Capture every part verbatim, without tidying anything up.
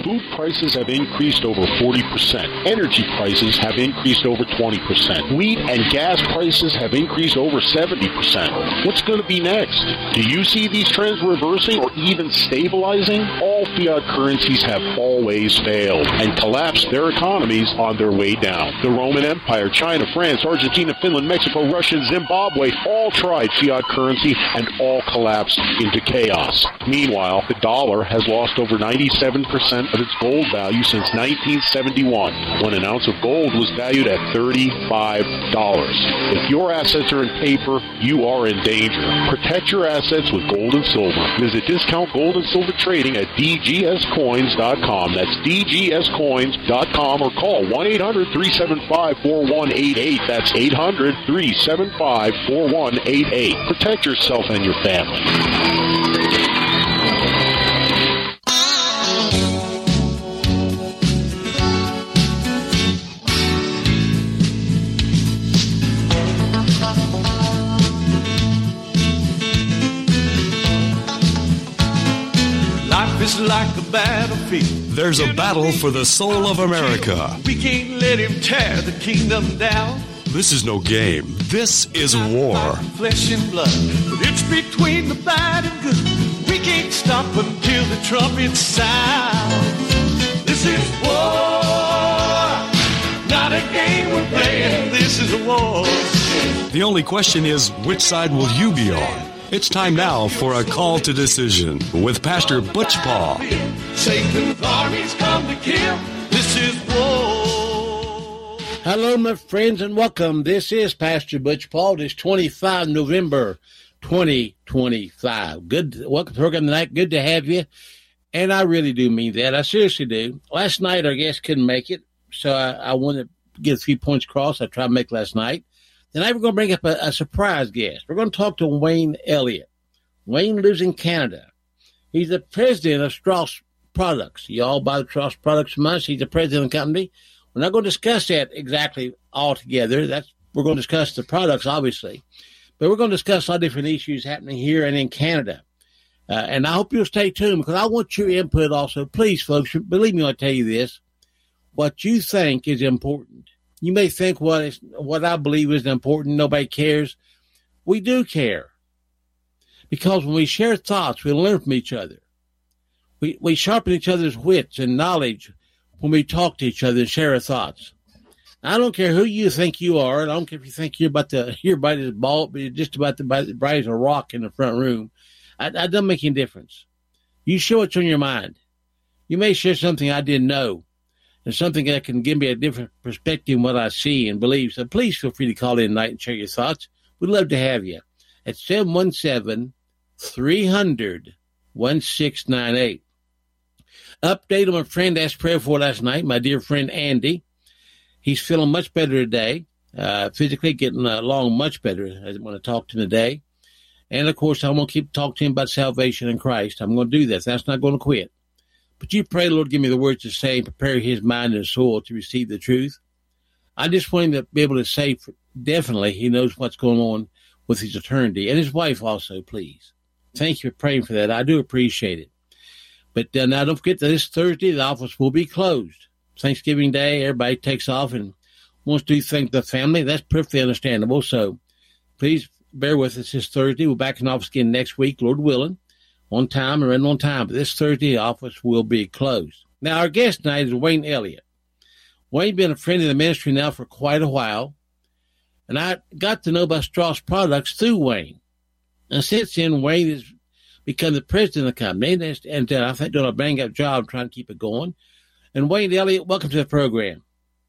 Food prices have increased over forty percent. Energy prices have increased over twenty percent. Wheat and gas prices have increased over seventy percent. What's going to be next? Do you see these trends reversing or even stabilizing? All fiat currencies have always failed and collapsed their economies on their way down. The Roman Empire, China, France, Argentina, Finland, Mexico, Russia, Zimbabwe all tried fiat currency and all collapsed into chaos. Meanwhile, the dollar has lost over ninety-seven percent of its gold value since nineteen seventy-one, when an ounce of gold was valued at thirty-five dollars. If your assets are in paper, you are in danger. Protect your assets with gold and silver. Visit Discount Gold and Silver Trading at D G S coins dot com. That's D G S coins dot com, or call one eight hundred three seven five four one eight eight. That's eight hundred three seven five four one eight eight. Protect yourself and your family. It's like a battlefield. There's a battle for the soul of America. We can't let him tear the kingdom down. This is no game. This is war. Flesh and blood, but it's between the bad and good. We can't stop until the trumpet sound. This is war, not a game we're playing. This is a war. The only question is, which side will you be on? It's time now for a call to decision with Pastor Butch Paul. Satan's armies come to kill. This is war. Hello, my friends, and welcome. This is Pastor Butch Paul. It's twenty-fifth of November, twenty twenty-five. Good, welcome to the program tonight. Good to have you. And I really do mean that. I seriously do. Last night, our guest couldn't make it, so I, I wanted to get a few points across. I tried to make last night. Tonight we're going to bring up a, a surprise guest. We're going to talk to Wayne Elliott. Wayne lives in Canada. He's the president of Strauss Products. You all buy the Strauss Products from us. He's the president of the company. We're not going to discuss that exactly all together. That's, we're going to discuss the products, obviously. But we're going to discuss a lot of different issues happening here and in Canada. Uh, and I hope you'll stay tuned because I want your input also. Please, folks, believe me when I tell you this. What you think is important. You may think what is what I believe is important, nobody cares. We do care. Because when we share thoughts, we learn from each other. We we sharpen each other's wits and knowledge when we talk to each other and share our thoughts. I don't care who you think you are. I don't care if you think you're about the you're about as bald, but you're just about the bright as a rock in the front room. I, I don't make any difference. You share what's on your mind. You may share something I didn't know. And something that can give me a different perspective on what I see and believe. So please feel free to call in tonight and share your thoughts. We'd love to have you at seven one seven, three hundred, sixteen ninety-eight. Update on my friend I asked prayer for last night, my dear friend Andy. He's feeling much better today, uh, physically getting along much better. I want to talk to him today. And, of course, I'm going to keep talking to him about salvation in Christ. I'm going to do this. That's not going to quit. But you pray, Lord, give me the words to say and prepare his mind and soul to receive the truth. I just want him to be able to say definitely he knows what's going on with his eternity. And his wife also, please. Thank you for praying for that. I do appreciate it. But uh, now don't forget that this Thursday the office will be closed. Thanksgiving Day, everybody takes off and wants to thank the family. That's perfectly understandable. So please bear with us this Thursday. We're back in office again next week, Lord willing. On time and on time. But this Thursday, the office will be closed. Now, our guest tonight is Wayne Elliott. Wayne's been a friend of the ministry now for quite a while. And I got to know about Strauss Products through Wayne. And since then, Wayne has become the president of the company. And, and uh, I think doing a bang-up job trying to keep it going. And Wayne Elliott, welcome to the program.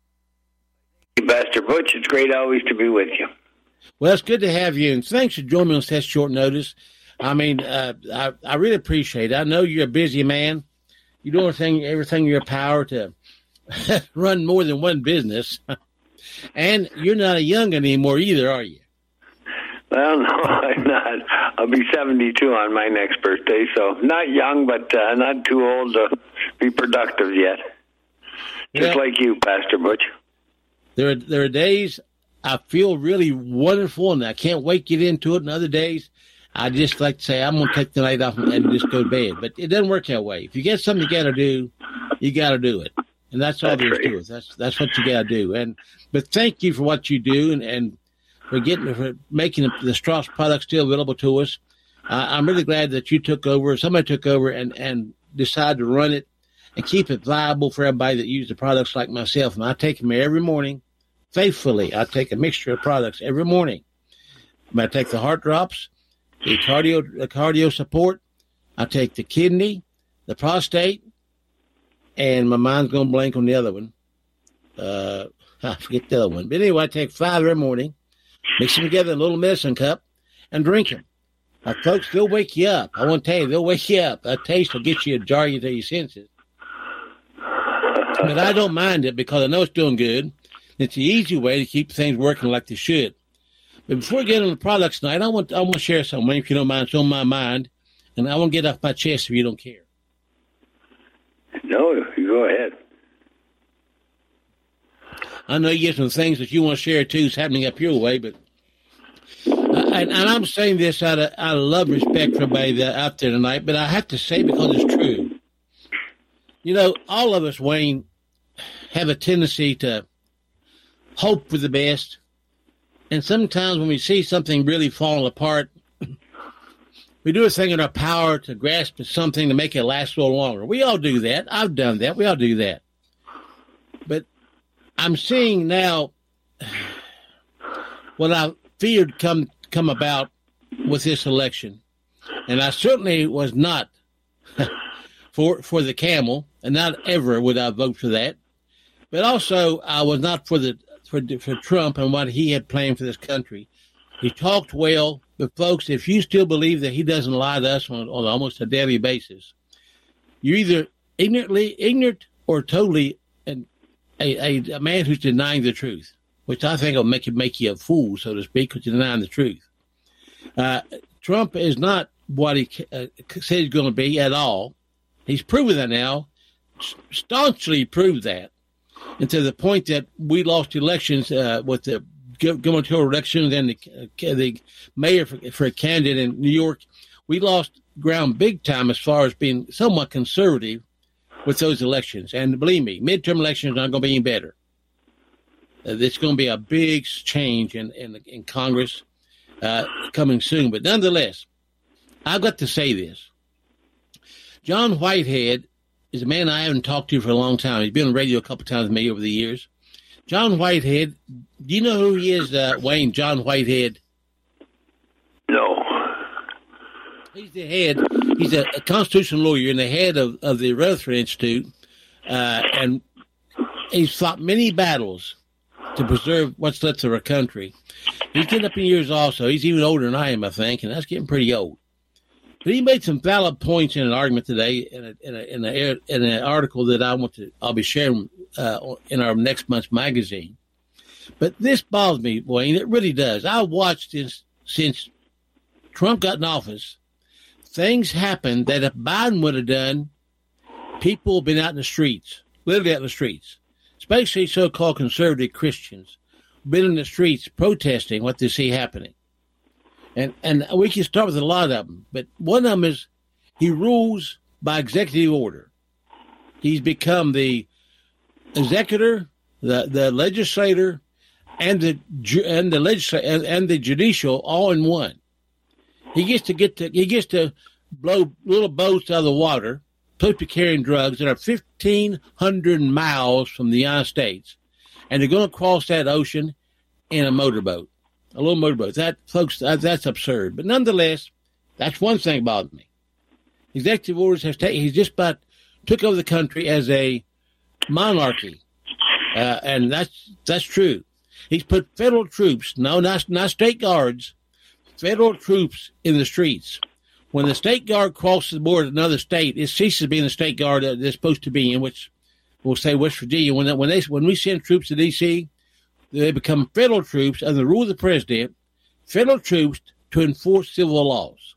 Hey, Pastor Butch. It's great always to be with you. Well, it's good to have you. And thanks for joining me on such short notice. I mean, uh, I, I really appreciate it. I know you're a busy man. You do everything, everything in your power to run more than one business. And you're not a young anymore either, are you? Well, no, I'm not. I'll be seventy-two on my next birthday, so not young, but uh, not too old to be productive yet. Just well, like you, Pastor Butch. There are, there are days I feel really wonderful, and I can't wait to get into it, and other days I just like to say, I'm going to take the night off and just go to bed. But it doesn't work that way. If you get something you got to do, you got to do it. And that's all That's there is right. to it. That's that's what you got to do. And but thank you for what you do and, and for getting for making the, the Strauss product still available to us. Uh, I'm really glad that you took over. Somebody took over and and decided to run it and keep it viable for everybody that uses the products like myself. And I take them every morning faithfully. I take a mixture of products every morning. I take the heart drops, the cardio the cardio support. I take the kidney, the prostate. And my mind's going to blank on the other one. Uh, I forget the other one. But anyway, I take five every morning, mix them together in a little medicine cup, and drink them. Now, folks, they'll wake you up. I want to tell you, they'll wake you up. That taste will get you, jar you to your senses. But I don't mind it because I know it's doing good. It's the easy way to keep things working like they should. But before we get on the products tonight, I want, I want to share something, if you don't mind. It's on my mind. And I want to get off my chest if you don't care. No, you go ahead. I know you have some things that you want to share, too, is happening up your way, but and, and I'm saying this out of, out of love and respect for everybody that out there tonight, but I have to say because it's true. You know, all of us, Wayne, have a tendency to hope for the best, and sometimes when we see something really falling apart, we do a thing in our power to grasp at something to make it last a little longer. We all do that. I've done that. We all do that. But I'm seeing now what I feared come come about with this election. And I certainly was not for for the camel, and not ever would I vote for that. But also I was not for the for for Trump and what he had planned for this country. He talked well, but folks, if you still believe that he doesn't lie to us on, on almost a daily basis, you're either ignorantly ignorant or totally an, a, a, a man who's denying the truth, which I think will make you make you a fool, so to speak, because you're denying the truth. Uh, Trump is not what he uh, said he's going to be at all. He's proven that now, staunchly proved that, and to the point that we lost elections uh, with the gubernatorial elections and the, uh, the mayor for, for a candidate in New York. We lost ground big time as far as being somewhat conservative with those elections. And believe me, midterm elections aren't going to be any better. Uh, it's going to be a big change in, in, in Congress uh, coming soon. But nonetheless, I've got to say this. John Whitehead is a man I haven't talked to for a long time. He's been on the radio a couple times with me over the years. John Whitehead, do you know who he is, uh, Wayne, John Whitehead? No. He's the head, he's a, a constitutional lawyer and the head of, of the Rutherford Institute, uh, and he's fought many battles to preserve what's left of our country. He's getting up in years also. He's even older than I am, I think, and that's getting pretty old. But he made some valid points in an argument today in a, in a, in, a, in an article that I want to I'll be sharing uh, in our next month's magazine. But this bothers me, Wayne. It really does. I watched this since Trump got in office. Things happened that if Biden would have done, people have been out in the streets, literally out in the streets, especially so-called conservative Christians, been in the streets protesting what they see happening. And and we can start with a lot of them, but one of them is he rules by executive order. He's become the executor, the, the legislator, and the and the legislature and, and the judicial all in one. He gets to get to he gets to blow little boats out of the water, supposed to be carrying drugs that are fifteen hundred miles from the United States, and they're going to cross that ocean in a motorboat. A little motorboat. That, folks, that, that's absurd. But nonetheless, that's one thing about me. Executive orders have taken, he's just about took over the country as a monarchy. Uh, and that's, that's true. He's put federal troops, no, not, not state guards, federal troops in the streets. When the state guard crosses the border to another state, it ceases being the state guard that they're supposed to be in, which we'll say West Virginia. When, when they, when we send troops to D C, they become federal troops under the rule of the president, federal troops to enforce civil laws.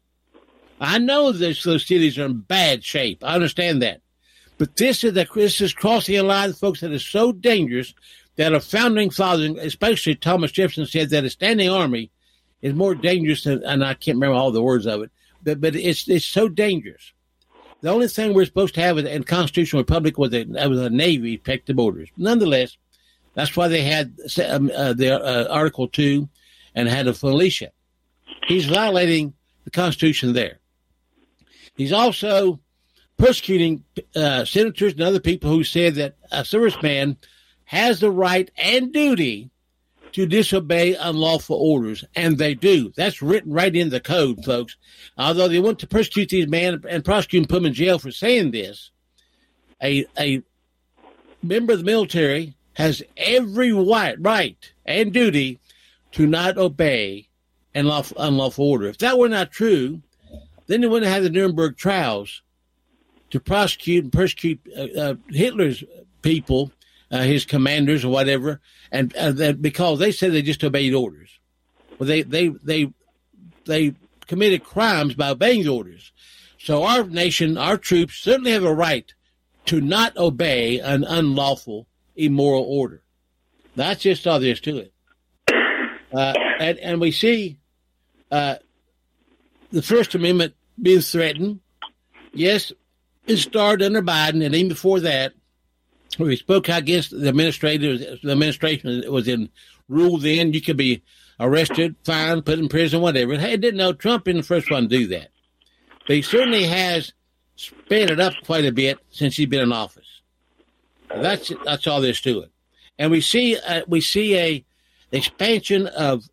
I know that those cities are in bad shape. I understand that. But this is, the, this is crossing a line, folks, that is so dangerous that a founding father, especially Thomas Jefferson, said that a standing army is more dangerous than, and I can't remember all the words of it, but, but it's, it's so dangerous. The only thing we're supposed to have in constitutional republic was a, was a navy to protect the borders. Nonetheless, that's why they had um, uh, their uh, Article two and had a militia. He's violating the Constitution there. He's also persecuting uh, senators and other people who said that a serviceman has the right and duty to disobey unlawful orders, and they do. That's written right in the code, folks. Although they want to persecute these men and prosecute and put them in jail for saying this, a a member of the military has every right, right and duty to not obey unlawful, unlawful order. If that were not true, then they wouldn't have the Nuremberg trials to prosecute and persecute uh, uh, Hitler's people, uh, his commanders or whatever, and uh, that because they said they just obeyed orders. Well, they they they they committed crimes by obeying the orders. So our nation, our troops, certainly have a right to not obey an unlawful, immoral order. That's just all there is to it. Uh, and, and we see uh, the First Amendment being threatened. Yes, it started under Biden, and even before that, where he spoke against the administrators, the administration that was in rule then. You could be arrested, fined, put in prison, whatever. It didn't know Trump isn't the first one to do that. But he certainly has sped it up quite a bit since he's been in office. That's that's all there's to it. And we see uh, we see a expansion of,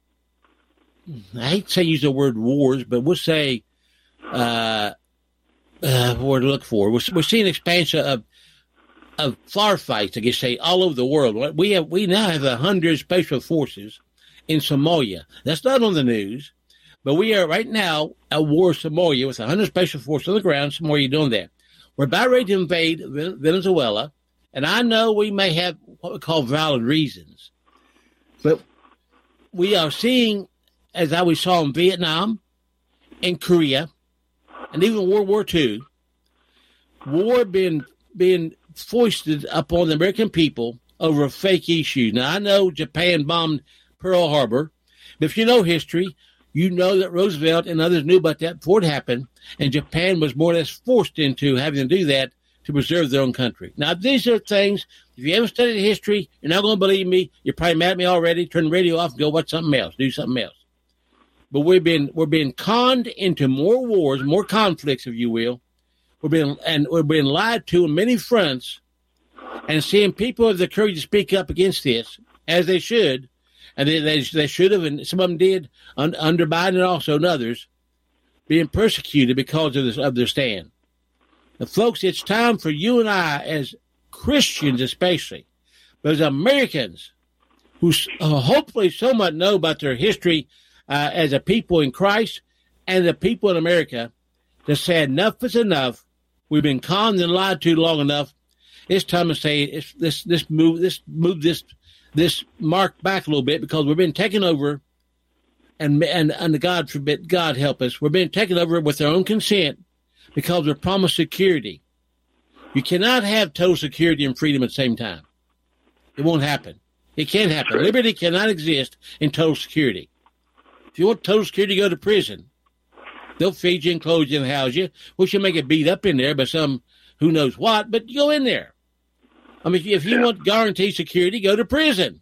I hate to say use the word wars, but we'll say uh, uh, what to look for. We're, we're seeing expansion of of far fights, I guess say, all over the world. We have we now have a hundred special forces in Somalia. That's not on the news, but we are right now at war with Somalia with a hundred special forces on the ground. Somalia doing that. We're about ready to invade Venezuela, and I know we may have what we call valid reasons, but we are seeing, as I we saw in Vietnam, in Korea, and even World War Two, war being being foisted upon the American people over a fake issue. Now, I know Japan bombed Pearl Harbor, but if you know history, you know that Roosevelt and others knew about that before it happened, and Japan was more or less forced into having to do that to preserve their own country. Now, these are things, if you haven't studied history, you're not going to believe me. You're probably mad at me already. Turn the radio off and go watch something else. Do something else. But we've been, we're being conned into more wars, more conflicts, if you will. We're being, and we're being lied to on many fronts, and seeing people have the courage to speak up against this, as they should, and they they, they should have, and some of them did, un, under Biden and also and others, being persecuted because of, this, of their stand. Now, folks, it's time for you and I, as Christians especially, but as Americans, who uh, hopefully somewhat know about their history uh, as a people in Christ and the people in America, to say enough is enough. We've been conned and lied to long enough. It's time to say it's, this this move this move this this mark back a little bit, because we've been taken over, and and and God forbid, God help us, we're being taken over with our own consent because we're promised security. You cannot have total security and freedom at the same time. It won't happen. It can't happen. Liberty cannot exist in total security. If you want total security, go to prison. They'll feed you and clothe you and house you. We should make it beat up in there by some who knows what, but go in there. I mean, if you want guaranteed security, go to prison.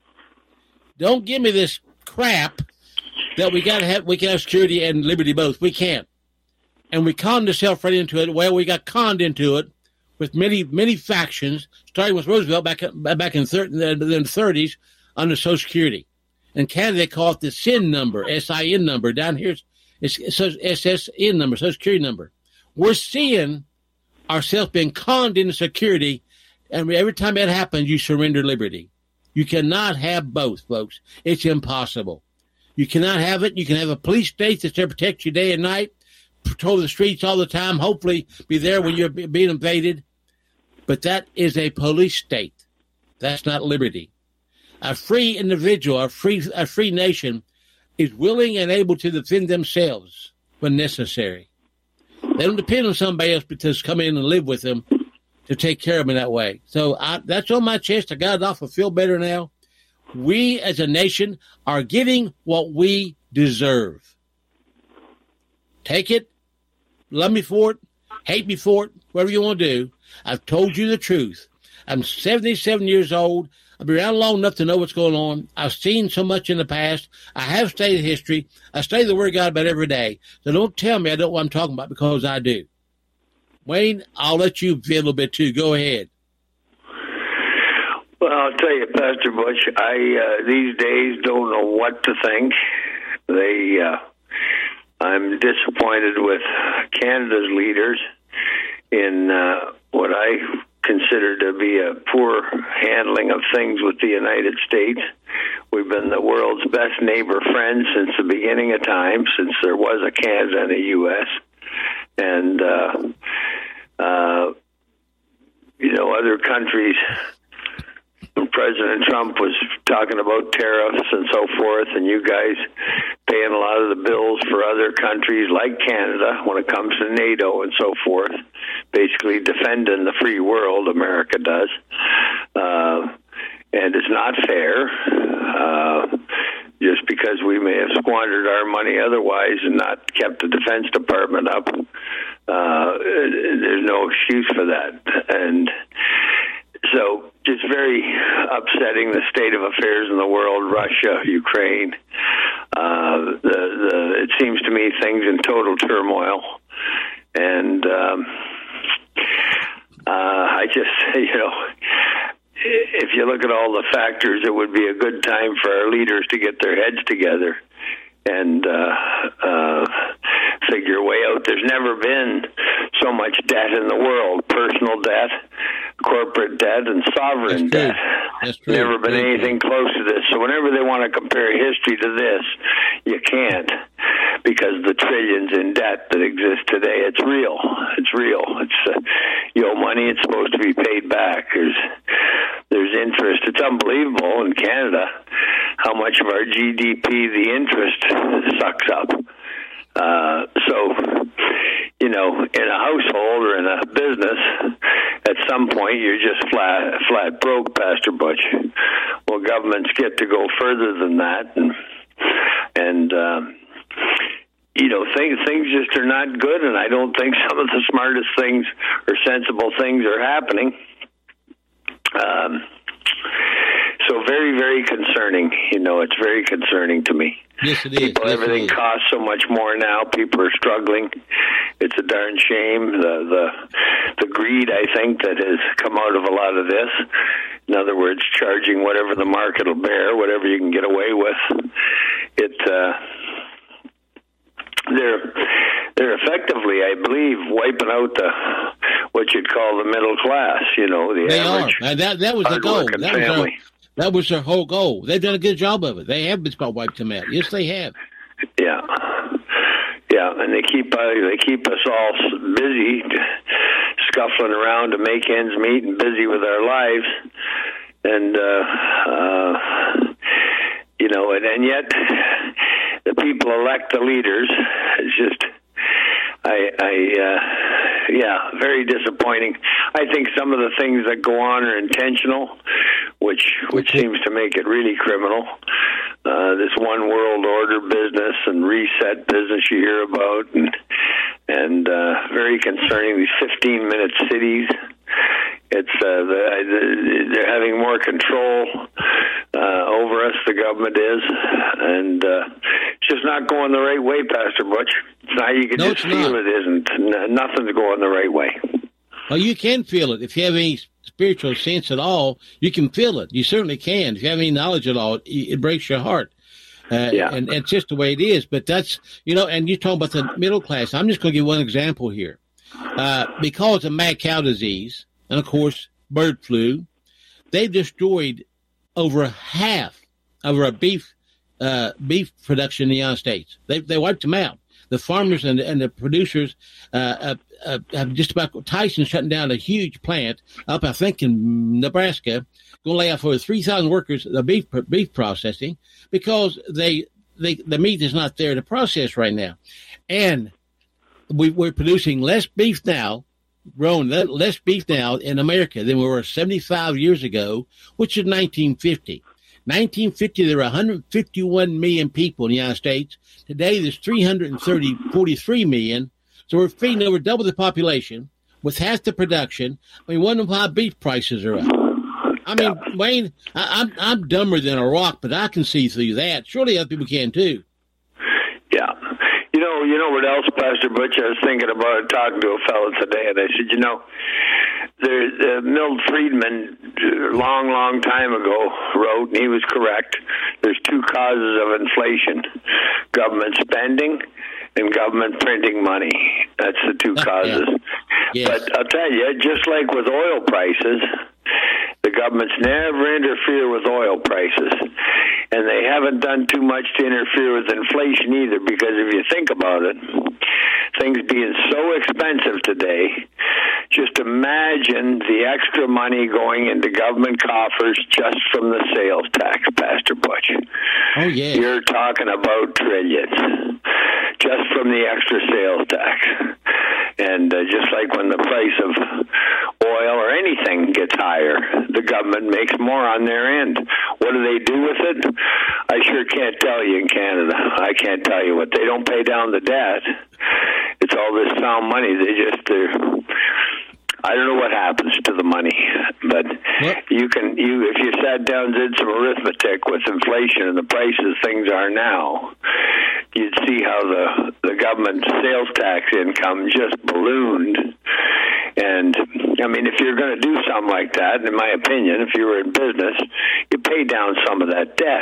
Don't give me this crap that we got to have. We can have security and liberty both. We can't, and we conned ourselves right into it. Well, we got conned into it with many, many factions, starting with Roosevelt back back in the thirties under Social Security. In Canada, they call it the S I N number, S I N number. Down here, it's S S N number, Social Security number. We're seeing ourselves being conned into security, and every time that happens, you surrender liberty. You cannot have both, folks. It's impossible. You cannot have it. You can have a police state that's there to protect you day and night, patrol the streets all the time, hopefully be there when you're being invaded. But that is a police state. That's not liberty. A free individual, a free, a free nation is willing and able to defend themselves when necessary. They don't depend on somebody else to come in and live with them to take care of them in that way. So I, that's on my chest. I got it off. I feel better now. We as a nation are getting what we deserve. Take it. Love me for it. Hate me for it, whatever you want to do. I've told you the truth. I'm seventy-seven years old. I've been around long enough to know what's going on. I've seen so much in the past. I have studied history. I study the Word of God about every day. So don't tell me I don't know what I'm talking about, because I do. Wayne, I'll let you feel a little bit too. Go ahead. Well, I'll tell you, Pastor Butch, I uh, these days don't know what to think. They, uh, I'm disappointed with Canada's leaders in uh, what I consider to be a poor handling of things with the United States. We've been the world's best neighbor friend since the beginning of time, since there was a Canada and a U S And, uh, uh, you know, other countries, when President Trump was talking about tariffs and so forth, and you guys paying a lot of the bills for other countries like Canada when it comes to NATO and so forth, basically defending the free world, America does. Uh, and it's not fair, uh, just because we may have squandered our money otherwise and not kept the Defense Department up. Uh, there's no excuse for that. And so just very upsetting, the state of affairs in the world, Russia, Ukraine. Uh, the, the, it seems to me things in total turmoil. And um, uh, I just, you know, if you look at all the factors, it would be a good time for our leaders to get their heads together and uh, uh, figure a way out. There's never been so much debt in the world, personal debt, corporate debt, and sovereign That's debt. That's true. Never been Very anything true. close to this. So whenever they want to compare history to this, you can't, because the trillions in debt that exist today, it's real. It's real. It's uh, you owe money, it's supposed to be paid back. There's there's interest. It's unbelievable in Canada how much of our G D P the interest sucks up. Uh, so, you know, in a household or in a business, at some point you're just flat flat broke, Pastor Butch. Well, governments get to go further than that, and and um, you know, things things just are not good, and I don't think some of the smartest things or sensible things are happening. Um, so very, very concerning. You know, it's very concerning to me. Yes, it is. People, Yes, everything it is. costs so much more now. People are struggling. It's a darn shame. The the the greed, I think, that has come out of a lot of this. In other words, charging whatever the market will bear, whatever you can get away with. It uh, they're they're effectively, I believe, wiping out the what you'd call the middle class. You know, the They average are. And that, that was the goal. hardworking That was, their, family. that was their whole goal. They've done a good job of it. They have been about wiped them out. Yes, they have. Yeah, yeah, and they keep uh, they keep us all s- busy, scuffling around to make ends meet and busy with our lives, and uh, uh, you know, and, and yet the people elect the leaders. It's just, I, I, uh, yeah, very disappointing. I think some of the things that go on are intentional, which which seems to make it really criminal. Uh, this one world order business and reset business you hear about, and and uh, very concerning. These fifteen minute cities. It's uh, the, the, they're having more control uh, over us. The government is, and uh, it's just not going the right way, Pastor Butch. It's not. You can No, just it's feel not. it isn't. N- Nothing's going the right way. Well, you can feel it. If you have any spiritual sense at all, you can feel it. You certainly can. If you have any knowledge at all, it, it breaks your heart. Uh, Yeah. and, and it's just the way it is. But that's, you know, and you talk about the middle class. I'm just going to give one example here. Uh, because of mad cow disease and, of course, bird flu, they've destroyed over half of our beef uh, beef production in the United States. They they wiped them out. The farmers and, and the producers uh, uh, uh, have just about, Tyson shutting down a huge plant up, I think, in Nebraska, going to lay off over three thousand workers, the beef beef processing, because they, they the meat is not there to process right now. And we, we're producing less beef now, growing le- less beef now in America than we were seventy-five years ago, which is nineteen fifty. nineteen fifty, there were one hundred fifty-one million people in the United States. Today, there's three hundred forty-three million. So we're feeding over double the population with half the production. I mean, wonder why beef prices are up. I mean, yeah. Wayne, I, I'm I'm dumber than a rock, but I can see through that. Surely other people can too. Yeah. You know, you know what else, Pastor Butch? I was thinking about it, talking to a fellow today, and I said, you know, there, uh, Milton Friedman, a long, long time ago, wrote, and he was correct, there's two causes of inflation, government spending and government printing money. That's the two causes. Yeah. Yes. But I'll tell you, just like with oil prices, the government's never interfere with oil prices, and they haven't done too much to interfere with inflation either, because if you think about it, things being so expensive today, just imagine the extra money going into government coffers just from the sales tax, Pastor Butch. Oh, yeah. You're talking about trillions just from the extra sales tax. And uh, just like when the price of oil or anything gets higher, the government makes more on their end. What do they do with it? I sure can't tell you in Canada. I can't tell you what. They don't pay down the debt. It's all this sound money. They just, uh, I don't know what happens to the money, but what? you can, you if you sat down and did some arithmetic with inflation and the prices things are now, you'd see how the, the government sales tax income just ballooned. And, I mean, if you're going to do something like that, in my opinion, if you were in business, you pay down some of that debt.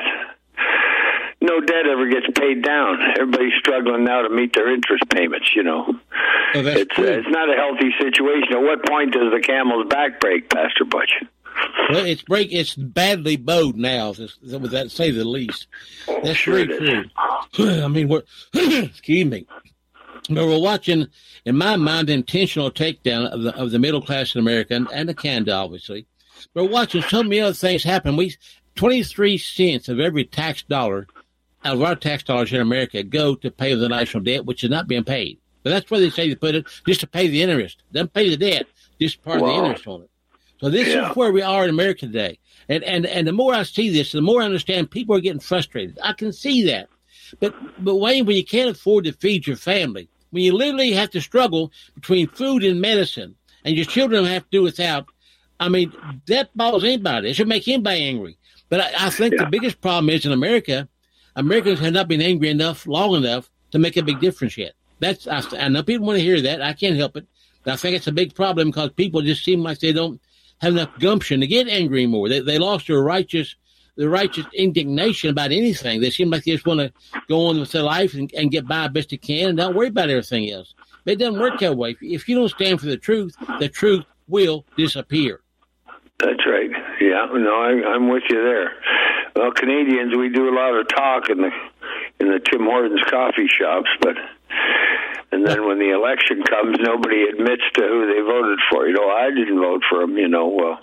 No debt ever gets paid down. Everybody's struggling now to meet their interest payments, you know. Oh, that's it's, uh, it's not a healthy situation. At what point does the camel's back break, Pastor Butch? Well, it's break. It's badly bowed now, to say the least. That's sure very true. I mean, we're excuse me, but we're watching, in my mind, the intentional takedown of the of the middle class in America and, and the Canada, obviously. We're watching so many other things happen. We twenty-three cents of every tax dollar out of our tax dollars in America go to pay the national debt, which is not being paid. But that's where they say they put it, just to pay the interest. Doesn't pay the debt, just part wow. of the interest on it. So this yeah. is where we are in America today. And, and and the more I see this, the more I understand people are getting frustrated. I can see that. But, but Wayne, when you can't afford to feed your family, when you literally have to struggle between food and medicine, and your children have to do without, I mean, that bothers anybody. It should make anybody angry. But I, I think yeah. the biggest problem is in America, Americans have not been angry enough, long enough, to make a big difference yet. That's I, I know people want to hear that. I can't help it. But I think it's a big problem because people just seem like they don't have enough gumption to get angry anymore. They they lost their righteous their righteous indignation about anything. They seem like they just want to go on with their life and, and get by best they can and don't worry about everything else. But it doesn't work that way. If, if you don't stand for the truth, the truth will disappear. That's right. Yeah, no, I, I'm with you there. Well, Canadians, we do a lot of talk in the in the Tim Hortons coffee shops, but and then when the election comes, nobody admits to who they voted for. You know, I didn't vote for him. You know, well,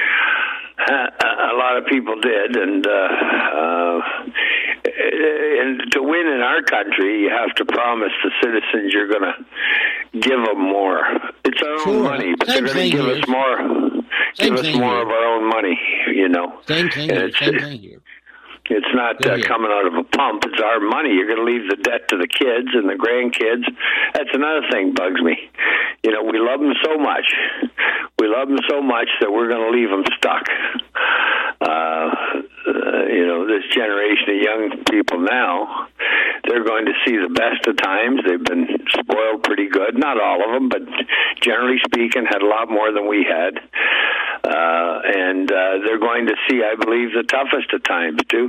a lot of people did, and uh, uh, and to win in our country, you have to promise the citizens you're going to give them more. It's our sure. own money, but Same they're going to give here. us more. Same give us more here. of our own money. You know, same thing. Here. Same thing here. It's not uh, coming out of a pump. It's our money. You're going to leave the debt to the kids and the grandkids. That's another thing bugs me. You know, we love them so much. We love them so much that we're going to leave them stuck. Uh, uh, you know, this generation of young people now, they're going to see the best of times. They've been spoiled pretty good. Not all of them, but generally speaking, had a lot more than we had. Uh, and uh, they're going to see, I believe, the toughest of times, too.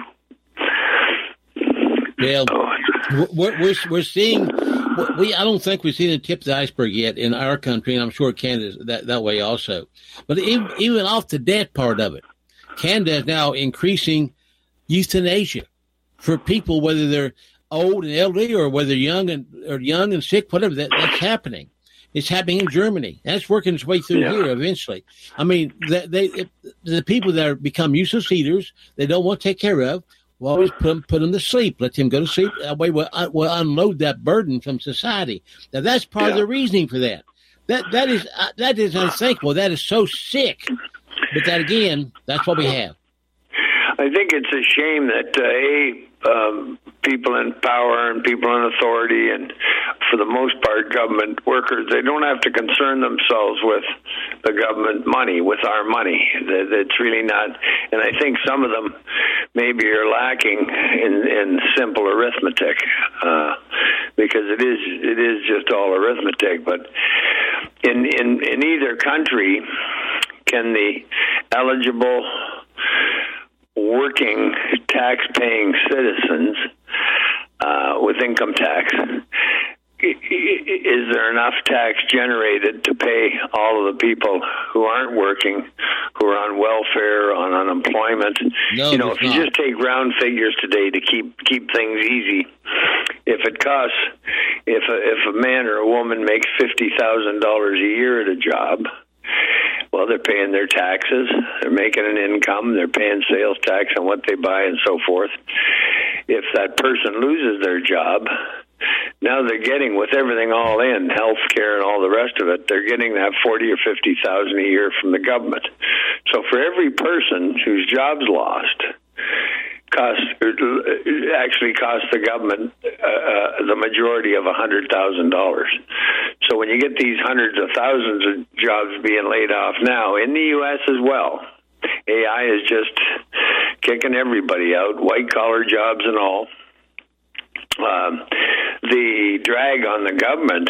Well, we're, we're, we're seeing, we I don't think we've seen the tip of the iceberg yet in our country, and I'm sure Canada's that, that way also. But even, even off the debt part of it, Canada is now increasing euthanasia for people, whether they're old and elderly or whether young and or young and sick, whatever, that, that's happening. It's happening in Germany. That's working its way through yeah. here eventually. I mean, they, they, the people that are become useless eaters, they don't want to take care of, we'll always put them, put them to sleep. Let them go to sleep. That way we'll, we'll unload that burden from society. Now, that's part yeah. of the reasoning for that. That That is uh, that is unthinkable. That is so sick. But that, again, that's what we have. I think it's a shame that, uh, A, um, people in power and people in authority and for the most part, government workers, they don't have to concern themselves with the government money, with our money. It's really not, and I think some of them maybe are lacking in, in simple arithmetic, uh, because it is it is just all arithmetic. But in in, in either country, can the eligible working tax-paying citizens uh, with income tax, is there enough tax generated to pay all of the people who aren't working, who are on welfare, on unemployment? No, you know, if you not. just take round figures today to keep keep things easy, if it costs, if a, if a man or a woman makes fifty thousand dollars a year at a job, well, they're paying their taxes, they're making an income, they're paying sales tax on what they buy and so forth. If that person loses their job, now they're getting, with everything all in, health care and all the rest of it, they're getting that forty or fifty thousand a year from the government. So for every person whose job's lost, cost actually costs the government uh, uh, the majority of a hundred thousand dollars. So when you get these hundreds of thousands of jobs being laid off now in the U S as well, A I is just kicking everybody out, white collar jobs and all. Um, the drag on the government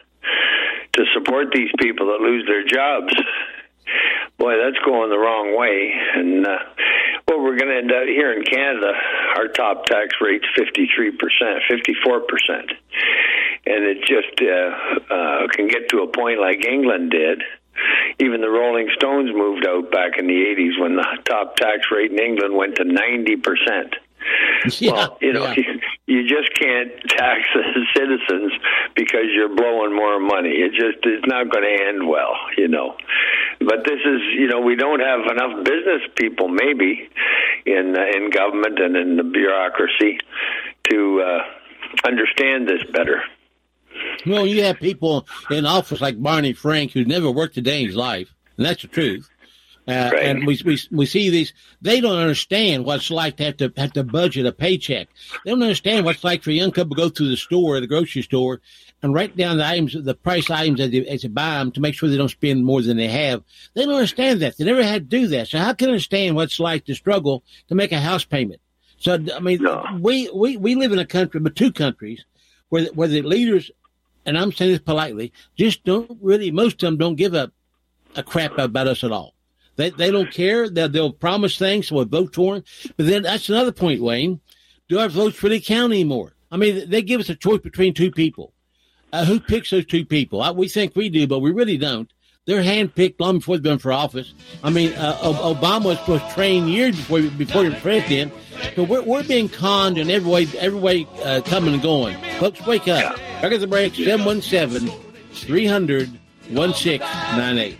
to support these people that lose their jobs, boy, that's going the wrong way. And uh, what we're going to end up here in Canada, our top tax rate's fifty-three percent, fifty-four percent. And it just uh, uh, can get to a point like England did. Even the Rolling Stones moved out back in the eighties when the top tax rate in England went to ninety percent. Yeah, well, you know, yeah. you, you just can't tax the citizens because you're blowing more money. It just is not going to end well, you know. But this is, you know, we don't have enough business people, maybe, in uh, in government and in the bureaucracy to uh, understand this better. Well, you have people in office like Barney Frank who never worked a day in his life, and that's the truth. Uh, Right. And we, we we see these. They don't understand what it's like to have to have to budget a paycheck. They don't understand what it's like for a young couple to go through the store, the grocery store, and write down the items, the price items as they, as they buy them to make sure they don't spend more than they have. They don't understand that. They never had to do that. So how can they understand what it's like to struggle to make a house payment? So I mean, No. we, we we live in a country, but two countries where where the leaders, and I'm saying this politely, just don't really. Most of them don't give a a crap about us at all. They they don't care. They'll, they'll promise things, so we'll vote for them. But then that's another point, Wayne. Do our votes really count anymore? I mean, they give us a choice between two people. Uh, who picks those two people? I, we think we do, but we really don't. They're handpicked long before they've been for office. I mean, uh, Obama was supposed to train years before before he was president. So we're we're being conned in every way, every way uh, coming and going. Folks, wake up. Back at the break, seven one seven, three hundred, sixteen ninety-eight.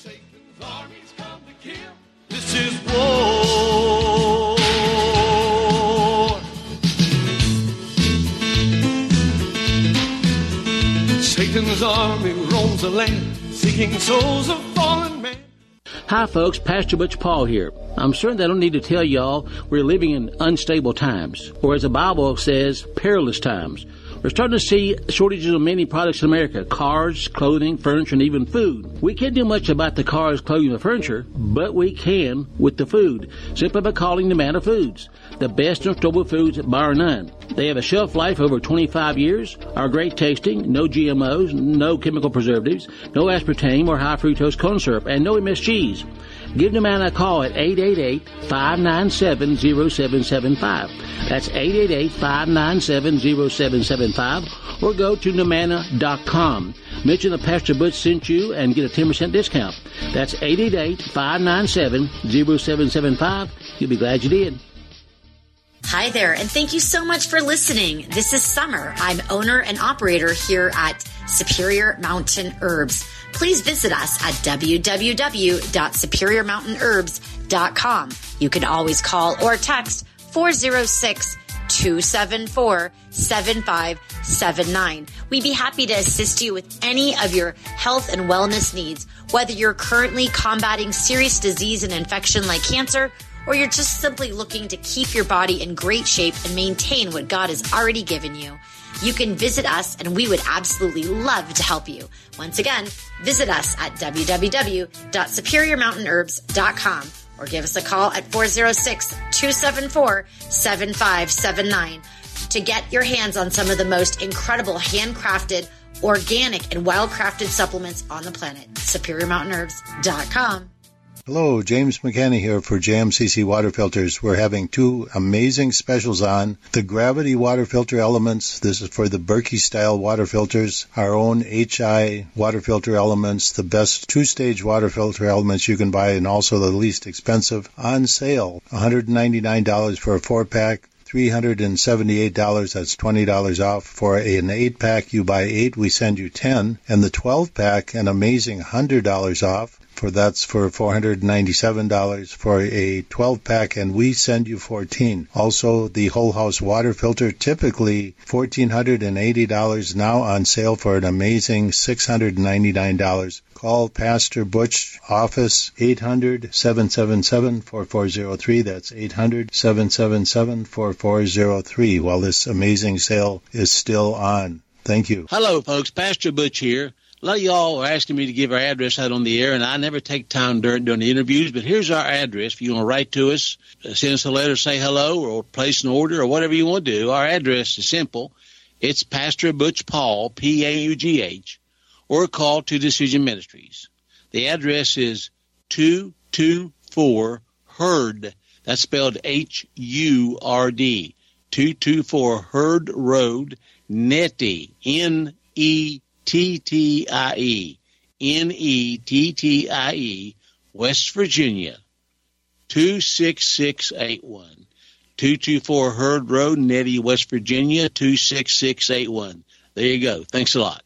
This is war. Satan's army roams the land, seeking souls of fallen men. Hi, folks. Pastor Butch Paul here. I'm certain that I don't need to tell y'all we're living in unstable times, or as the Bible says, perilous times. We're starting to see shortages of many products in America: cars, clothing, furniture, and even food. We can't do much about the cars, clothing, and furniture, but we can with the food, simply by calling Nomana Foods. The best in storable foods, bar none. They have a shelf life over twenty-five years, are great tasting, no G M Os, no chemical preservatives, no aspartame or high fructose corn syrup, and no M S Gs. Give Nomana a call at eight eight eight, five nine seven, zero seven seven five. That's eight eight eight, five nine seven, zero seven seven five, or go to Nomana dot com. Mention that Pastor Butch sent you and get a ten percent discount. That's eight eight eight, five nine seven, zero seven seven five. You'll be glad you did. Hi there, and thank you so much for listening. This is Summer. I'm owner and operator here at Superior Mountain Herbs. Please visit us at w w w dot superior mountain herbs dot com. You can always call or text four oh six, two seven four, seven five seven nine. We'd be happy to assist you with any of your health and wellness needs, whether you're currently combating serious disease and infection like cancer, or you're just simply looking to keep your body in great shape and maintain what God has already given you. you can visit us and we would absolutely love to help you. Once again, visit us at w w w dot superior mountain herbs dot com or give us a call at four oh six, two seven four, seven five seven nine to get your hands on some of the most incredible handcrafted, organic, and well-crafted supplements on the planet. superior mountain herbs dot com. Hello, James McKenney here for J M C C Water Filters. We're having two amazing specials on. The Gravity Water Filter Elements. This is for the Berkey style water filters. Our own H I water filter elements, the best two-stage water filter elements you can buy and also the least expensive. On sale, one hundred ninety-nine dollars for a four-pack. three hundred seventy-eight dollars, that's twenty dollars off. For an eight-pack, you buy eight, we send you ten. And the twelve-pack, an amazing one hundred dollars off. For that's for four hundred ninety-seven dollars for a twelve-pack, and we send you fourteen. Also, the whole house water filter, typically one thousand four hundred eighty dollars, now on sale for an amazing six hundred ninety-nine dollars. Call Pastor Butch office eight hundred, seven seven seven, four four zero three. That's eight hundred, seven seven seven, four four zero three while this amazing sale is still on. Thank you. Hello, folks. Pastor Butch here. A lot of y'all are asking me to give our address out on the air, and I never take time during, during the interviews, but here's our address. If you want to write to us, send us a letter, say hello, or place an order, or whatever you want to do, our address is simple. It's Pastor Butch Paul, P A U G H, or call to Decision Ministries. The address is two two four Hurd. That's spelled H U R D. two two four Hurd Road, Nettie, N E T T I E, N E T T I E, West Virginia, two six six eight one. two two four Hurd Road, Nettie, West Virginia, two six six eight one. There you go. Thanks a lot.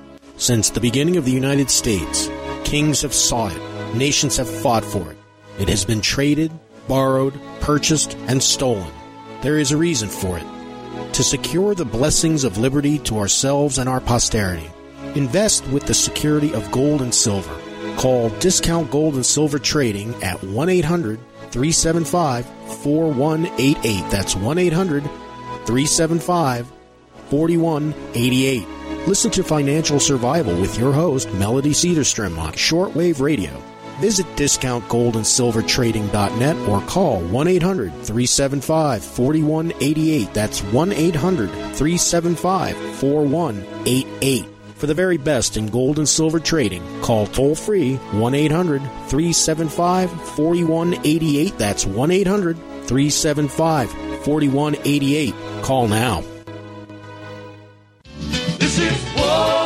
Since the beginning of the United States, kings have sought it, nations have fought for it. It has been traded, borrowed, purchased, and stolen. There is a reason for it. To secure the blessings of liberty to ourselves and our posterity. Invest with the security of gold and silver. Call Discount Gold and Silver Trading at one eight hundred, three seven five, four one eight eight. That's one eight hundred, three seven five, four one eight eight. Listen to Financial Survival with your host, Melody Cedarstrom, on Shortwave Radio. Visit discount gold and silver trading dot net or call one eight hundred, three seven five, four one eight eight. That's one eight hundred, three seven five, four one eight eight. For the very best in gold and silver trading, call toll-free one eight hundred, three seven five, four one eight eight. That's one eight hundred, three seven five, four one eight eight. Call now. This is war,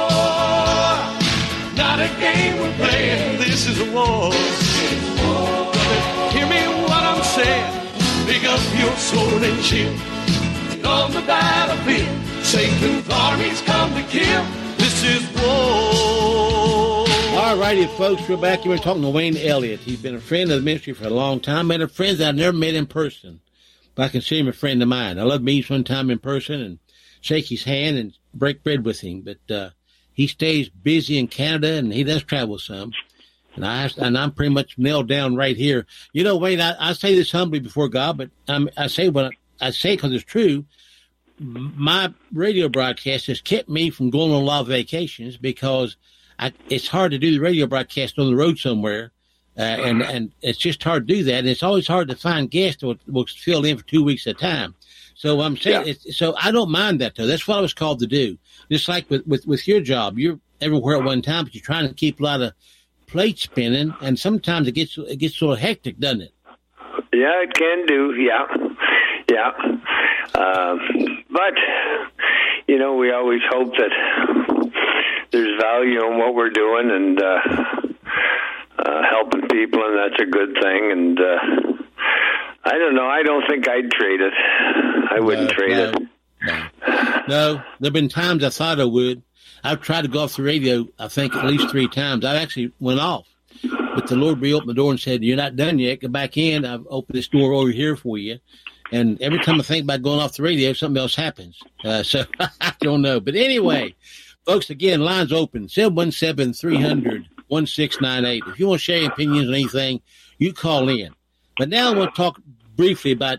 not a game we're playing. This is a war. Brother, hear me what I'm saying. Pick up your sword and shield. Get on the battlefield. Satan's armies come to kill. This is war. All righty, folks, we're back. We're talking to Wayne Elliott. He's been a friend of the ministry for a long time. Met a friend that I never met in person, but I consider him a friend of mine. I love meeting one time in person and shake his hand and break bread with him. But uh, he stays busy in Canada, and he does travel some. And, I, and I'm pretty much nailed down right here. You know, Wayne, I, I say this humbly before God, but um, I say what I, I say because it's true. My radio broadcast has kept me from going on a lot of vacations because I, it's hard to do the radio broadcast on the road somewhere, uh, and and it's just hard to do that. And it's always hard to find guests that will, will fill in for two weeks at a time. So I'm saying, yeah. it's, so I don't mind that though. That's what I was called to do. Just like with, with, with your job, you're everywhere at one time, but you're trying to keep a lot of plates spinning, and sometimes it gets it gets sort of hectic, doesn't it? Yeah, it can do. Yeah, yeah. Uh, but you know, we always hope that there's value in what we're doing and uh, uh, helping people, and that's a good thing. And uh, I don't know. I don't think I'd trade it. I wouldn't no, trade no, it. No. no, there have been times I thought I would. I've tried to go off the radio, I think, at least three times. I actually went off. But the Lord reopened the door and said, "You're not done yet. Go back in. I've opened this door over here for you." And every time I think about going off the radio, something else happens. Uh, so I don't know. But anyway, folks, again, lines open, seven one seven, three hundred, one six nine eight. If you want to share your opinions on anything, you call in. But now I want to talk briefly about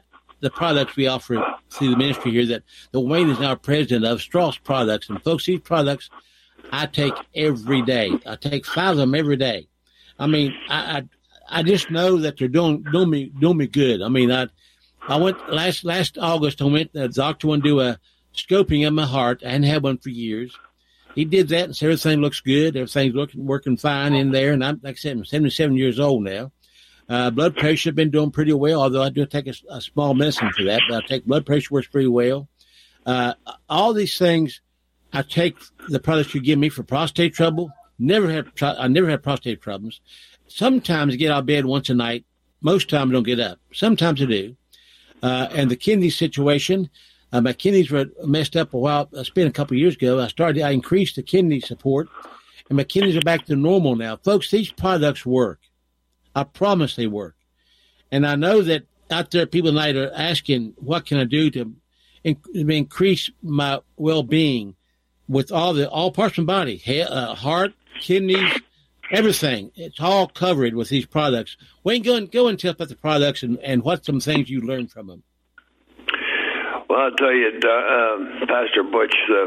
the products we offer through the ministry here that the Wayne is now president of, Strauss Products. And folks, these products I take every day. I take five of them every day. I mean, I I, I just know that they're doing doing me doing me good. I mean, I I went last last August. I went the doctor wanted to do a scoping of my heart. I hadn't had one for years. He did that and said everything looks good. Everything's looking working fine in there. And I'm like I said, I'm seventy-seven years old now. Uh, blood pressure has been doing pretty well, although I do take a, a small medicine for that. But I take blood pressure works pretty well. Uh, all these things, I take the products you give me for prostate trouble. Never had I never had prostate problems. Sometimes I get out of bed once a night. Most times I don't get up. Sometimes I do. Uh, and the kidney situation. Uh, my kidneys were messed up a while. It's been a couple of years ago. I started, I increased the kidney support, and my kidneys are back to normal now. Folks, these products work. I promise they work. And I know that out there, people tonight are asking, what can I do to in, increase my well-being with all the all parts of my body, head, uh, heart, kidneys, everything. It's all covered with these products. Wayne, go and, go and tell us about the products and, and what some things you learned from them. Well, I'll tell you, uh, uh, Pastor Butch, uh,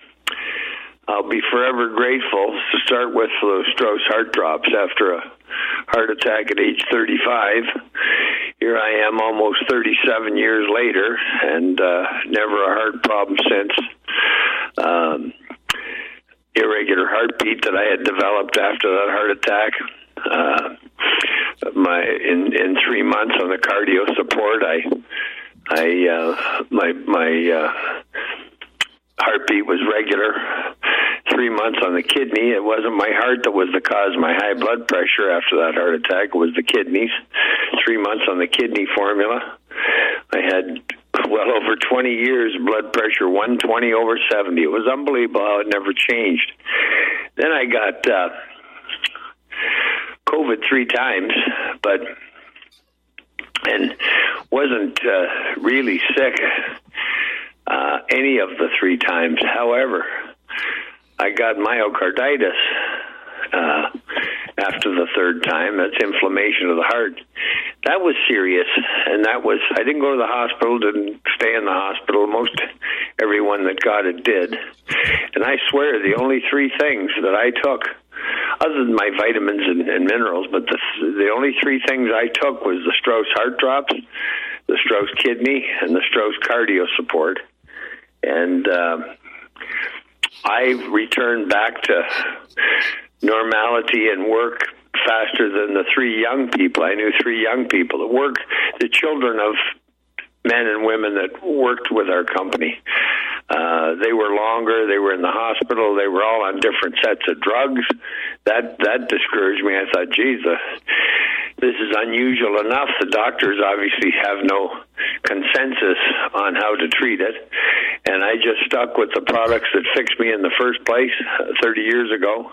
I'll be forever grateful to start with the Strauss heart drops after a heart attack at age thirty-five. Here I am almost thirty-seven years later and uh, never a heart problem since. Um, irregular heartbeat that I had developed after that heart attack. Uh, my in, in three months on the cardio support, I I uh, my my uh, heartbeat was regular. Three months on the kidney. It wasn't my heart that was the cause of my high blood pressure after that heart attack. It was the kidneys. Three months on the kidney formula. I had well over twenty years blood pressure, one twenty over seventy. It was unbelievable how it never changed. Then I got uh, COVID three times, but and wasn't uh, really sick uh, any of the three times. However, I got myocarditis uh, after the third time. That's inflammation of the heart. That was serious, and that was, I didn't go to the hospital, didn't stay in the hospital. Most everyone that got it did. And I swear the only three things that I took, other than my vitamins and, and minerals, but the, the only three things I took was the Strauss heart drops, the Strauss kidney, and the Strauss cardio support. And uh, I returned back to normality and work faster than the three young people. I knew three young people that worked, the children of men and women that worked with our company. Uh, they were longer. They were in the hospital. They were all on different sets of drugs. That that discouraged me. I thought, geez, uh, this is unusual enough. The doctors obviously have no consensus on how to treat it. And I just stuck with the products that fixed me in the first place uh, thirty years ago.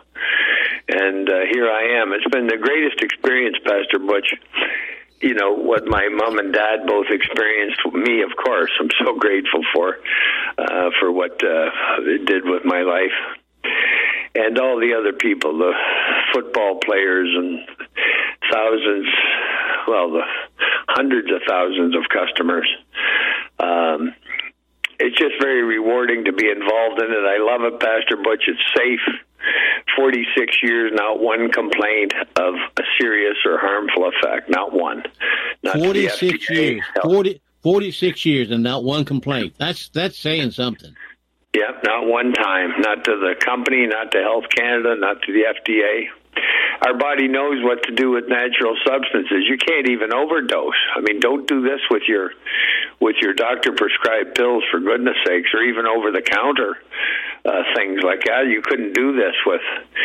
And uh, here I am. It's been the greatest experience, Pastor Butch. You know, what my mom and dad both experienced, me, of course, I'm so grateful for, uh, for what uh, it did with my life. And all the other people, the football players and thousands, well, the hundreds of thousands of customers. Um, it's just very rewarding to be involved in it. I love it, Pastor Butch. It's safe. forty-six years, not one complaint of a serious or harmful effect. Not one. Not forty-six years. forty, forty-six years and not one complaint. That's that's saying something. Yeah, not one time. Not to the company, not to Health Canada, not to the F D A. Our body knows what to do with natural substances. You can't even overdose. I mean, don't do this with your with your doctor prescribed pills, for goodness sakes, or even over the counter uh, things like that. You couldn't do this with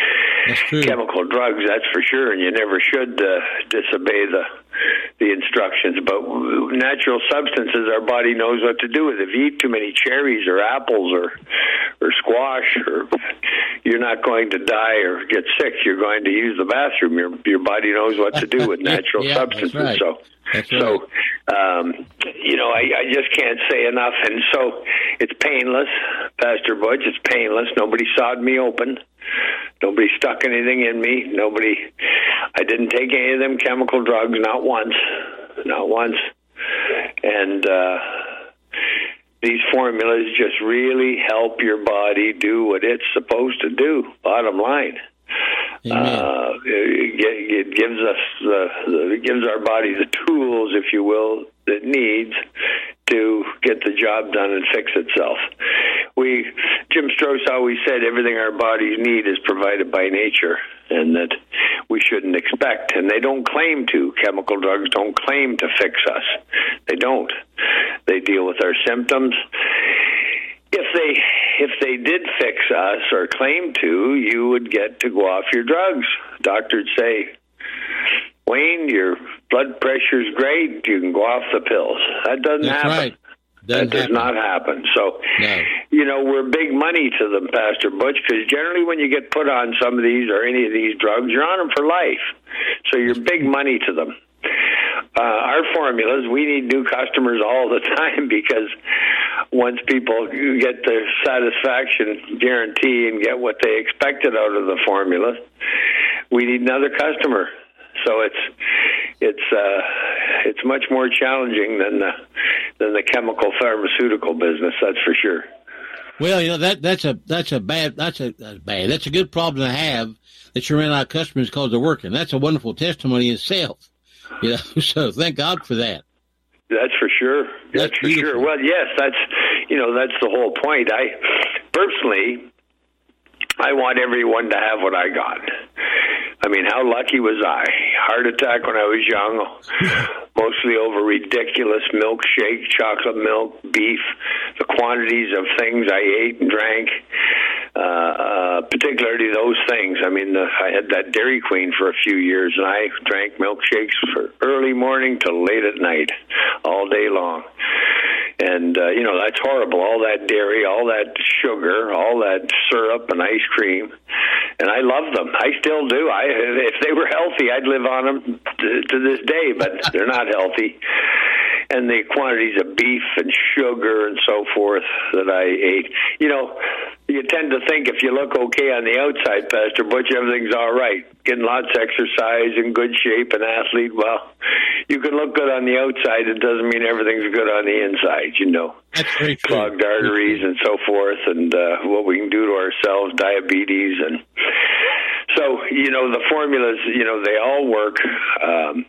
chemical drugs, that's for sure, and you never should uh, disobey the the instructions. But natural substances, our body knows what to do with. If you eat too many cherries or apples or or squash, or you're not going to die or get sick. You're going to use the bathroom. Your your body knows what to do with natural yeah, substances. That's right. So, that's right. so um, you know, I, I just can't say enough. And so it's painless, Pastor Butch. It's painless. Nobody sawed me open. Nobody stuck anything in me. Nobody. I didn't take any of them chemical drugs. Not once. Not once. And uh, these formulas just really help your body do what it's supposed to do, bottom line. Uh, it, it gives us the, the it gives our body the tools, if you will, that it needs to get the job done and fix itself. We Jim Strauss always said everything our bodies need is provided by nature, and that we shouldn't expect. And they don't claim to. Chemical drugs don't claim to fix us. They don't. They deal with our symptoms. If they if they did fix us or claim to, you would get to go off your drugs. Doctors say, Wayne, your blood pressure's great. You can go off the pills. That doesn't That's happen. Right. Doesn't that does happen. not happen. So, no. you know, we're big money to them, Pastor Butch, because generally when you get put on some of these or any of these drugs, you're on them for life. So you're big money to them. Uh, our formulas, we need new customers all the time, because once people get their satisfaction guarantee and get what they expected out of the formula, we need another customer. So it's it's uh, it's much more challenging than the than the chemical pharmaceutical business. That's for sure. Well, you know that that's a that's a bad that's a that's bad that's a good problem to have, that you ran out of customers because they're working. That's a wonderful testimony itself. You know, so thank God for that. That's for sure. That's, that's for beautiful. Sure. Well, yes, that's you know that's the whole point. I personally, I want everyone to have what I got. I mean, how lucky was I? Heart attack when I was young, mostly over ridiculous milkshake, chocolate milk, beef, the quantities of things I ate and drank, uh, uh, particularly those things. I mean, the, I had that Dairy Queen for a few years, and I drank milkshakes from early morning till late at night, all day long. And, uh, you know, that's horrible, all that dairy, all that sugar, all that syrup and ice cream. And I love them. I still do. I If they were healthy, I'd live on them to, to this day, but they're not healthy. And the quantities of beef and sugar and so forth that I ate. You know, you tend to think if you look okay on the outside, Pastor Butch, everything's all right. Getting lots of exercise, in good shape, an athlete. Well, you can look good on the outside. It doesn't mean everything's good on the inside, you know. That's very true. Clogged arteries and so forth, and uh, what we can do to ourselves, diabetes. And so, you know, the formulas, you know, they all work. Um,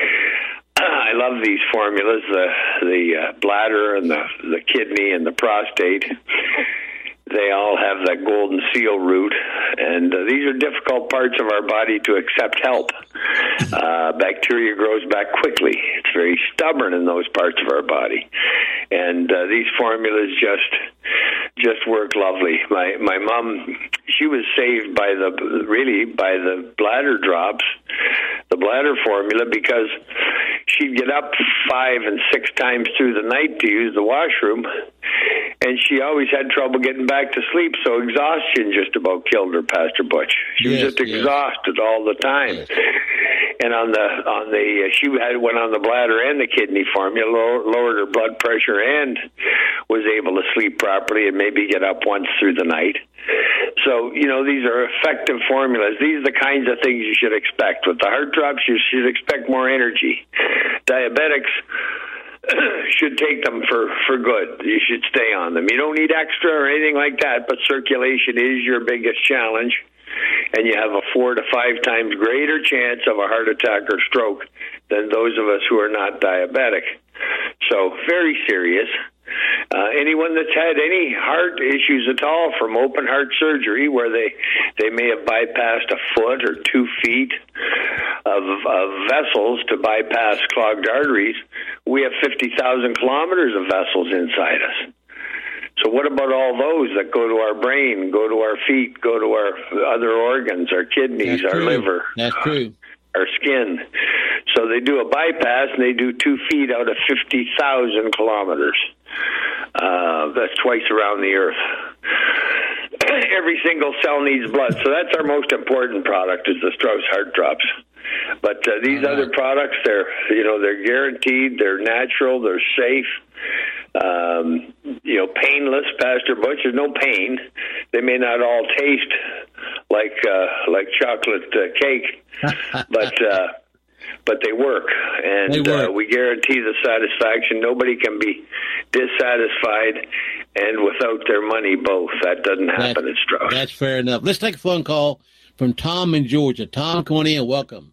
I love these formulas, the the uh, bladder and the, the kidney and the prostate. They all have that golden seal root, and uh, these are difficult parts of our body to accept help. Uh, bacteria grows back quickly. It's very stubborn in those parts of our body, and uh, these formulas just just work lovely. My my mom, she was saved by the really by the bladder drops, the bladder formula, because she'd get up five and six times through the night to use the washroom, and she always had trouble getting back to sleep, so exhaustion just about killed her, Pastor Butch. She yes, was just yes. exhausted all the time. Yes. And on the on the uh, she had went on the bladder and the kidney formula, low, lowered her blood pressure, and was able to sleep properly and maybe get up once through the night. So, you know, these are effective formulas. These are the kinds of things you should expect. With the heart drops, you should expect more energy. Diabetics should take them for, for good. You should stay on them. You don't need extra or anything like that, but circulation is your biggest challenge, and you have a four to five times greater chance of a heart attack or stroke than those of us who are not diabetic. So, very serious. Uh, anyone that's had any heart issues at all, from open heart surgery where they, they may have bypassed a foot or two feet of, of vessels to bypass clogged arteries, we have fifty thousand kilometers of vessels inside us. So what about all those that go to our brain, go to our feet, go to our other organs, our kidneys, That's our true. liver? That's true. Our skin. So they do a bypass, and they do two feet out of fifty thousand kilometers. Uh, that's twice around the earth. Every single cell needs blood. So that's our most important product, is the Strauss Heart Drops. But uh, these uh-huh. other products, they're, you know, they're guaranteed, they're natural, they're safe. Um, you know, painless, Pastor Butch. There's no pain. They may not all taste like uh, like chocolate uh, cake, but uh, but they work, and they work. Uh, we guarantee the satisfaction. Nobody can be dissatisfied and without their money both. That doesn't happen that, at Strauss. That's fair enough. Let's take a phone call from Tom in Georgia. Tom, come on in. Welcome.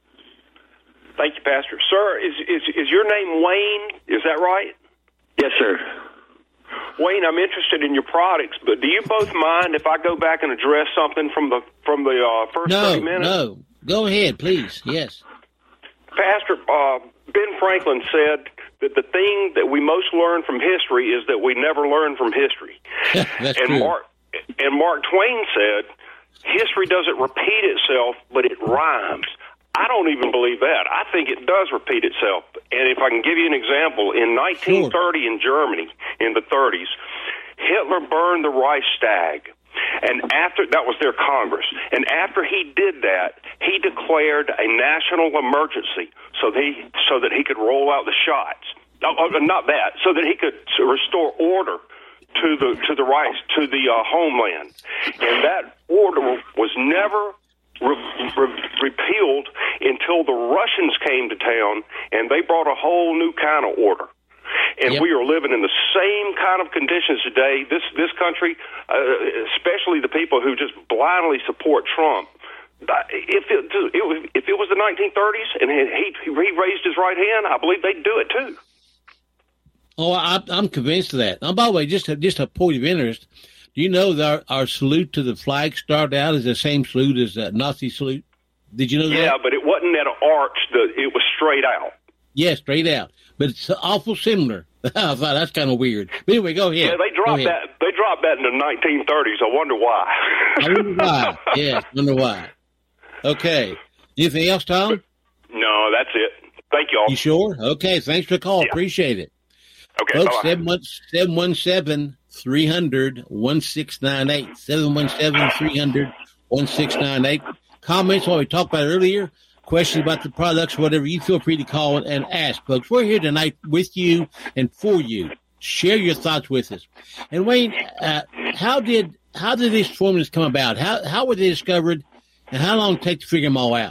Thank you, Pastor. Sir, is, is is your name Wayne? Is that right? Yes, sir. Wayne, I'm interested in your products, but do you both mind if I go back and address something from the from the uh, first no, thirty minutes? No, go ahead, please. Yes. Pastor, uh, Ben Franklin said that the thing that we most learn from history is that we never learn from history. That's and true. Mark, and Mark Twain said, history doesn't repeat itself, but it rhymes. I don't even believe that. I think it does repeat itself. And if I can give you an example, in nineteen thirty sure. in Germany, in the thirties, Hitler burned the Reichstag. And after that was their Congress. And after he did that, he declared a national emergency so that he, so that he could roll out the shots. Oh, not that, so that he could restore order to the to the Reich, to the uh, homeland. And that order was never Re- re- repealed until the Russians came to town, and they brought a whole new kind of order. And yep. we are living in the same kind of conditions today. This this country, uh, especially the people who just blindly support Trump, if it, it was, if it was the nineteen thirties and he, he raised his right hand, I believe they'd do it too. Oh, I, I'm convinced of that. And by the way, just a, just a point of interest. Do you know that our, our salute to the flag started out as the same salute as the Nazi salute? Did you know yeah, that? Yeah, but it wasn't at an arch. The, it was straight out. Yeah, straight out. But it's awful similar. I thought that's kind of weird. But anyway, go ahead. Yeah, they dropped that. They dropped that in the nineteen thirties. I wonder why. I wonder why. Yeah, I wonder why. Okay. Anything else, Tom? No, that's it. Thank you all. You sure? Okay, thanks for the call. Yeah. Appreciate it. Okay, folks, seven one seven, three hundred, sixteen ninety-eight. seven one seven, three hundred, sixteen ninety-eight. Comments what we talked about earlier, questions about the products, whatever, you feel free to call and ask, folks. We're here tonight with you and for you. Share your thoughts with us. And Wayne, uh, how did how did these formulas come about? How how were they discovered, and how long did it take to figure them all out?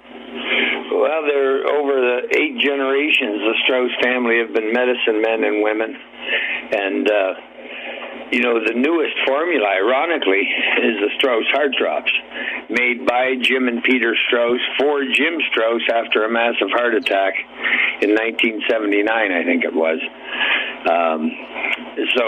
Well, they're over the eight generations. The Strauss family have been medicine men and women. And, uh, you know, the newest formula, ironically, is the Strauss Heart Drops, made by Jim and Peter Strauss for Jim Strauss after a massive heart attack in nineteen seventy-nine, I think it was. Um, so,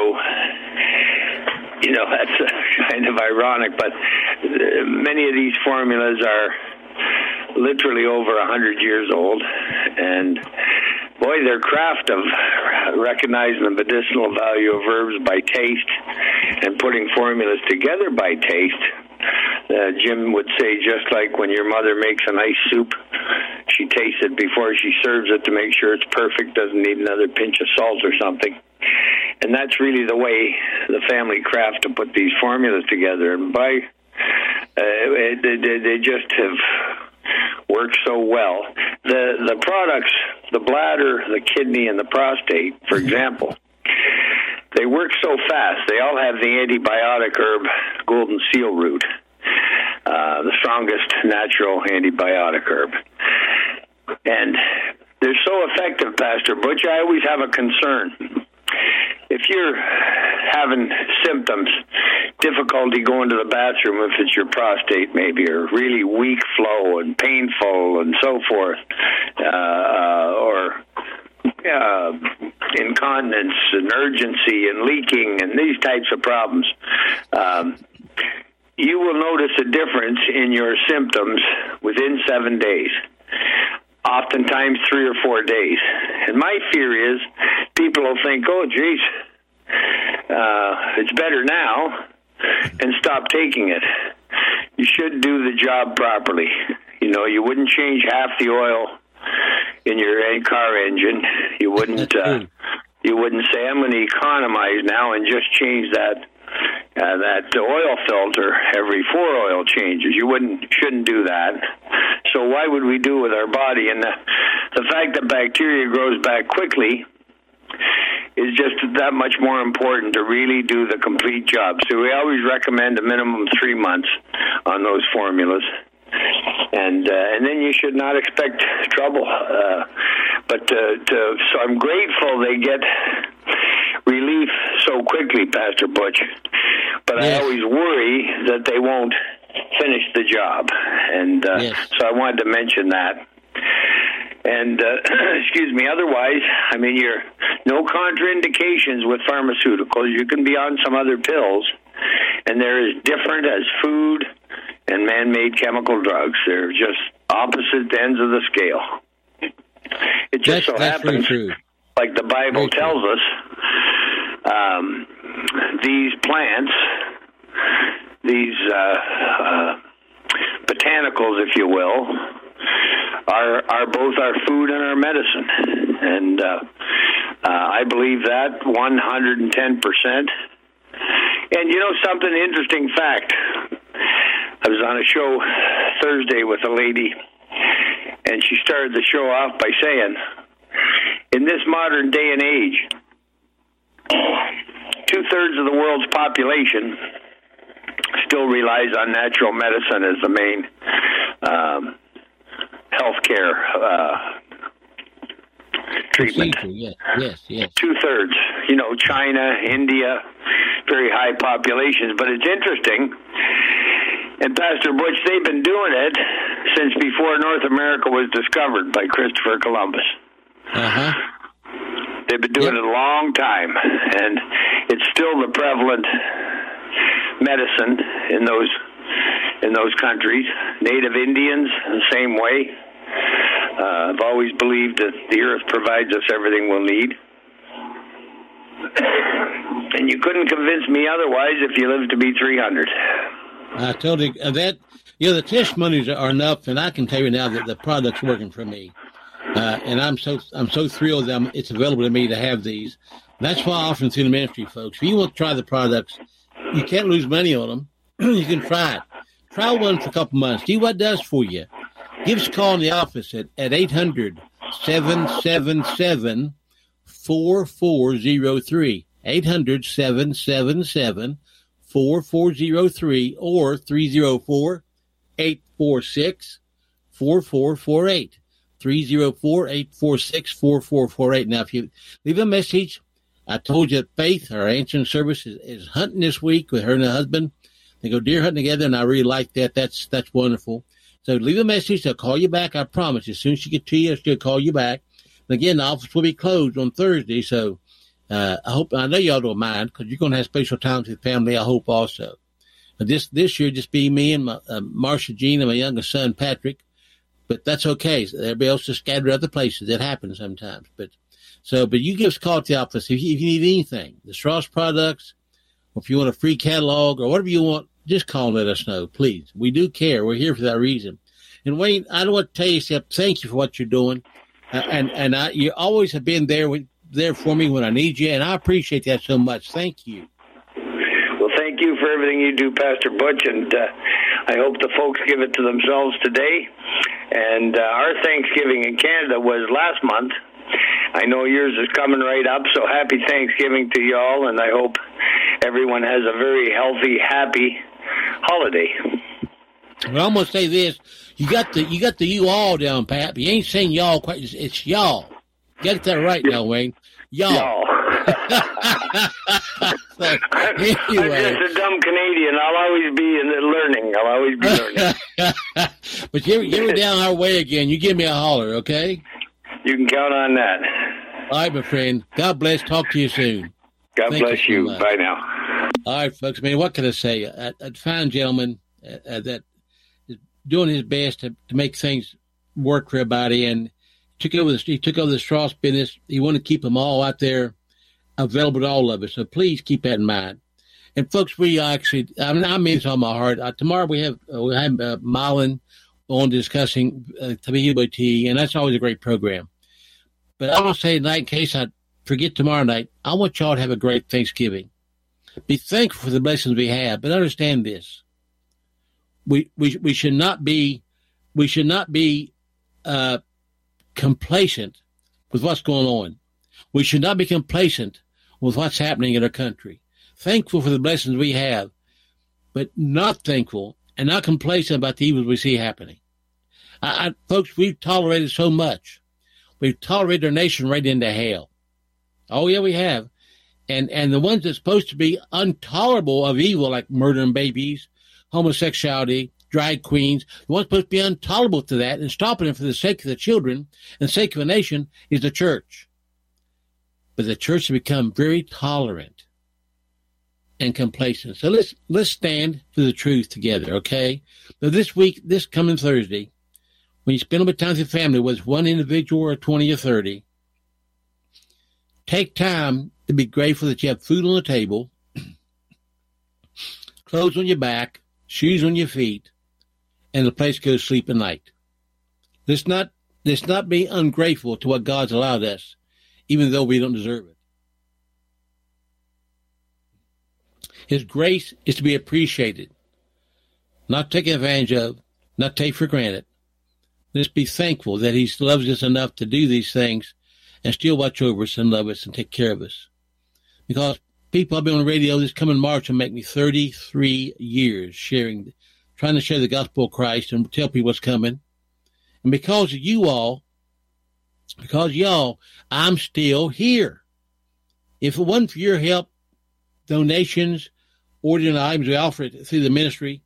you know, that's kind of ironic, but many of these formulas are literally over a hundred years old, and boy, their craft of recognizing the medicinal value of herbs by taste and putting formulas together by taste. Uh, Jim would say, just like when your mother makes a nice soup, she tastes it before she serves it to make sure it's perfect, doesn't need another pinch of salt or something. And that's really the way the family craft to put these formulas together. And by uh, they, they just have work so well. The the products, the bladder, the kidney, and the prostate, for example, they work so fast. They all have the antibiotic herb golden seal root, uh, the strongest natural antibiotic herb. And they're so effective, Pastor Butch, I always have a concern. If you're having symptoms, difficulty going to the bathroom, if it's your prostate maybe, or really weak flow and painful and so forth, uh, or uh, incontinence and urgency and leaking and these types of problems, um, you will notice a difference in your symptoms within seven days. Oftentimes three or four days. And my fear is people will think, oh, geez, uh, it's better now, and stop taking it. You should do the job properly. You know, you wouldn't change half the oil in your car engine. You wouldn't, uh, you wouldn't say, I'm going to economize now and just change that Uh, that oil filter every four oil changes. You wouldn't, shouldn't do that. So why would we do with our body? And the, the fact that bacteria grows back quickly is just that much more important to really do the complete job. So we always recommend a minimum three months on those formulas. and uh, and then you should not expect trouble. Uh, but uh, to, so I'm grateful they get relief so quickly, Pastor Butch. But yes. I always worry that they won't finish the job, and uh, yes. so I wanted to mention that. And, uh, excuse me, otherwise, I mean, you're no contraindications with pharmaceuticals. You can be on some other pills, and they're as different as food and man-made chemical drugs. They're just opposite ends of the scale. It just that's, so that's happens, true. like the Bible very tells true. us, um, these plants, these uh, uh, botanicals, if you will, are are both our food and our medicine, and uh, uh, I believe that one hundred ten percent. And you know something, interesting fact, I was on a show Thursday with a lady, and she started the show off by saying, in this modern day and age, two-thirds of the world's population still relies on natural medicine as the main um, healthcare uh, treatment. Yes, yes, yes. Two-thirds. You know, China, India, very high populations. But it's interesting, and Pastor Butch, they've been doing it since before North America was discovered by Christopher Columbus. Uh-huh. They've been doing yep. it a long time, and it's still the prevalent medicine in those in those countries. Native Indians, the same way. Uh, I've always believed that the earth provides us everything we'll need. And you couldn't convince me otherwise if you lived to be three hundred. I told you uh, that, you know, the testimonies are enough, and I can tell you now that the product's working for me. Uh, and I'm so I'm so thrilled that I'm, it's available to me to have these. That's why I offer them through the ministry, folks. If you want to try the products, you can't lose money on them. You can try it. Try one for a couple months. See what it does for you. Give us a call in the office at, at eight hundred, seven seven seven, four four zero three. eight hundred, seven seven seven, four four zero three or three oh four, eight four six, four four four eight. three oh four, eight four six, four four four eight. Now, if you leave a message, I told you that Faith, our answering service, is, is hunting this week with her and her husband. They go deer hunting together, and I really like that. That's that's wonderful. So leave a message. They'll call you back, I promise. As soon as she gets to you, she'll call you back. And again, the office will be closed on Thursday, so uh, I hope, I know y'all don't mind, because you're going to have special times with family, I hope also. But this this year, just be me and my, uh, Marcia Jean and my youngest son, Patrick. But that's okay. Everybody else is scattered other places. It happens sometimes. But so, but you give us a call at the office if you, if you need anything. The Strauss products, or if you want a free catalog, or whatever you want, just call and let us know, please. We do care. We're here for that reason. And Wayne, I don't want to tell you except thank you for what you're doing. Uh, and and I, you always have been there with, there for me when I need you, and I appreciate that so much. Thank you. Well, thank you for everything you do, Pastor Butch, and uh, I hope the folks give it to themselves today. And uh, our Thanksgiving in Canada was last month. I know yours is coming right up, so happy Thanksgiving to y'all, and I hope everyone has a very healthy, happy holiday. Well, I'm going to say this. You got the you got the you all down, Pat, but you ain't saying y'all quite. It's, it's y'all. Get that right now, Wayne. Y'all. y'all. So, anyway. I'm just a dumb Canadian. I'll always be in the learning. I'll always be learning. But you're, you're down our way again. You give me a holler, okay? You can count on that. All right, my friend. God bless. Talk to you soon. God Thank bless you. you. So Bye now. All right, folks. I mean, what can I say? A, a fine gentleman uh, uh, that is doing his best to, to make things work for everybody, and took over the, he took over the Strauss business. He wanted to keep them all out there available to all of us. So please keep that in mind. And folks, we actually, I mean, I mean it's on my heart. Uh, tomorrow we have, uh, we have uh, Marlon on discussing uh, Tabihibo tea, and that's always a great program. But I want to say tonight, in case I forget tomorrow night, I want y'all to have a great Thanksgiving. Be thankful for the blessings we have, but understand this. We, we, we should not be, we should not be, uh, complacent with what's going on. We should not be complacent with what's happening in our country. Thankful for the blessings we have, but not thankful and not complacent about the evils we see happening. I, I, folks, we've tolerated so much. We've tolerated our nation right into hell. Oh, yeah, we have. And and the ones that's supposed to be intolerable of evil, like murdering babies, homosexuality, drag queens, the ones supposed to be intolerable to that and stopping it for the sake of the children and the sake of the nation is the church. But the church has become very tolerant and complacent. So let's let's stand for the truth together, okay? Now this week, this coming Thursday, when you spend a bit of time with your family, whether it's one individual or twenty or thirty, take time to be grateful that you have food on the table, clothes on your back, shoes on your feet, and a place to go to sleep at night. Let's not, let's not be ungrateful to what God's allowed us, even though we don't deserve it. His grace is to be appreciated, not taken advantage of, not taken for granted. Let's be thankful that he loves us enough to do these things and still watch over us and love us and take care of us. Because people I've been on the radio this coming March will make me thirty-three years sharing, trying to share the gospel of Christ and tell people what's coming. And because of you all, because y'all, I'm still here. If it wasn't for your help, donations, ordering items we offer it through the ministry,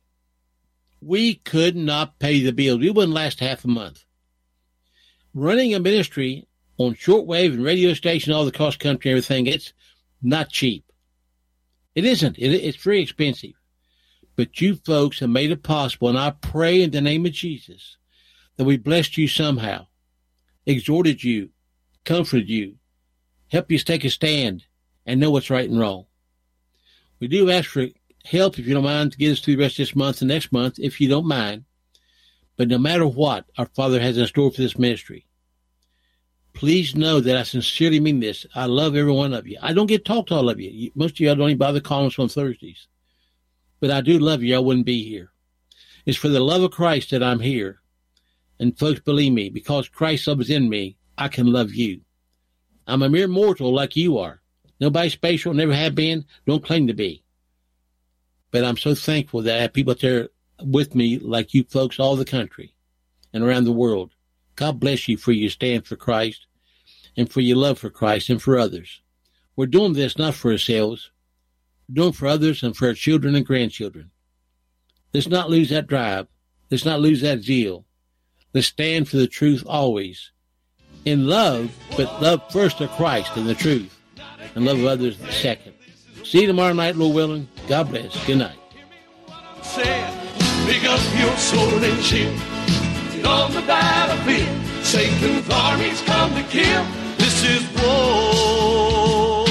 we could not pay the bills. We wouldn't last half a month. Running a ministry on shortwave and radio station all across the country and everything, it's not cheap. It isn't. It, it's very expensive. But you folks have made it possible, and I pray in the name of Jesus that we blessed you somehow, exhorted you, comforted you, helped you take a stand and know what's right and wrong. We do ask for help, if you don't mind, to get us through the rest of this month and next month, if you don't mind. But no matter what our Father has in store for this ministry, please know that I sincerely mean this. I love every one of you. I don't get to talk to all of you. Most of you I don't even bother calling us on Thursdays. But I do love you. I wouldn't be here. It's for the love of Christ that I'm here. And folks, believe me, because Christ loves in me, I can love you. I'm a mere mortal like you are. Nobody special, never have been, don't claim to be. But I'm so thankful that I have people out there with me like you folks all the country and around the world. God bless you for your stand for Christ and for your love for Christ and for others. We're doing this not for ourselves. We're doing it for others and for our children and grandchildren. Let's not lose that drive. Let's not lose that zeal. Let's stand for the truth always. In love, but love first of Christ and the truth, and love of others second. See you tomorrow night, Lord willing. God bless. Good night. Pick up your sword and shield. Get on the battlefield. Satan's armies come to kill. This is war.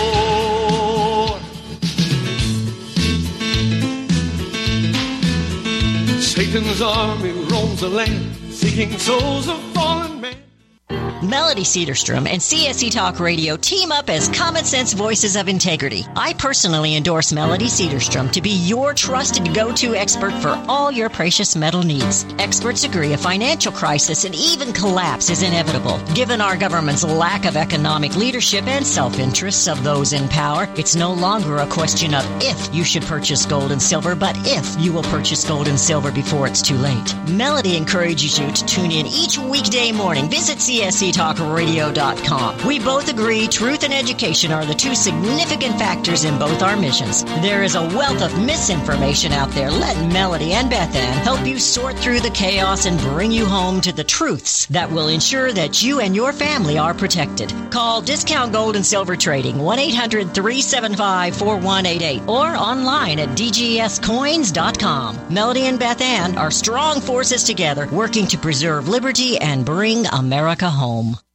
Satan's army roams the land, seeking souls of fallen men. Melody Cedarstrom and C S C Talk Radio team up as common sense voices of integrity. I personally endorse Melody Cedarstrom to be your trusted go-to expert for all your precious metal needs. Experts agree a financial crisis and even collapse is inevitable. Given our government's lack of economic leadership and self-interests of those in power, it's no longer a question of if you should purchase gold and silver, but if you will purchase gold and silver before it's too late. Melody encourages you to tune in each weekday morning. Visit C S C talk radio dot com. We both agree truth and education are the two significant factors in both our missions. There is a wealth of misinformation out there. Let Melody and Beth Ann help you sort through the chaos and bring you home to the truths that will ensure that you and your family are protected. Call Discount Gold and Silver Trading, one eight hundred three seven five four one eight eight, or online at d g s coins dot com. Melody and Beth Ann are strong forces together working to preserve liberty and bring America home.